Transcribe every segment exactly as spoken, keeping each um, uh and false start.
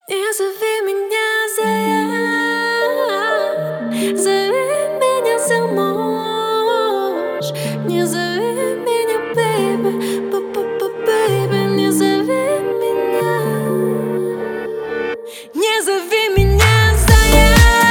Не зови меня, зоя, зови меня замуж. Не зови меня, бэйби, бэйби, не зови меня. Не зови меня, зоя,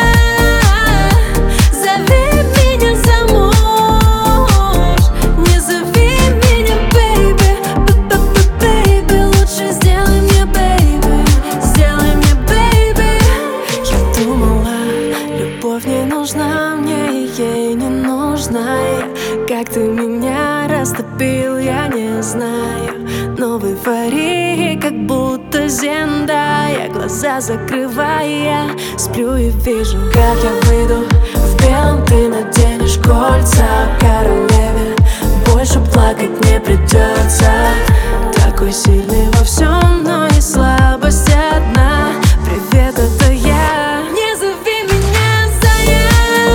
зови меня замуж. Не зови меня, бэйби, бэйби, лучше сделай мне, бэйби, сделай мне, бэйби. Я думала, любовь не нужна мне, и ей не нужна я. Как ты меня растопил, я не знаю. Но в эйфории, как будто Зендая, глаза закрывая, сплю и вижу, как я выйду в белом, ты наденешь кольца королеве. Больше плакать не придется. Такой сильный во всем, но и слабость одна. Привет, это я. Не зови меня, зоя,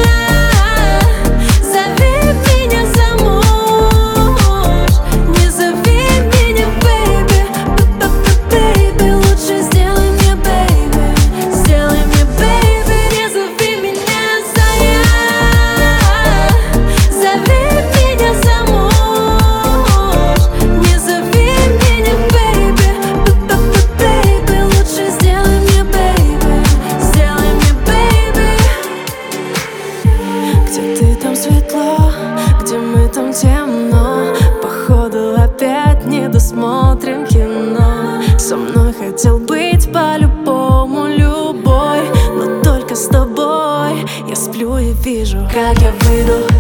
зови меня замуж. Не зови меня, бэйби, бэйби, лучше сделай мне, бэйби, сделай мне, бэйби. Не зови меня, зоя, зови меня замуж. Не зови меня, бэйби, бэйби, лучше сделай мне, бэйби, сделай мне, бэйби. Где ты, там светло, где мы, там темно. Походу опять не досмотрим кино. Со мной хотел быть по-любому любой, но только с тобой. Я сплю и вижу, как я выйду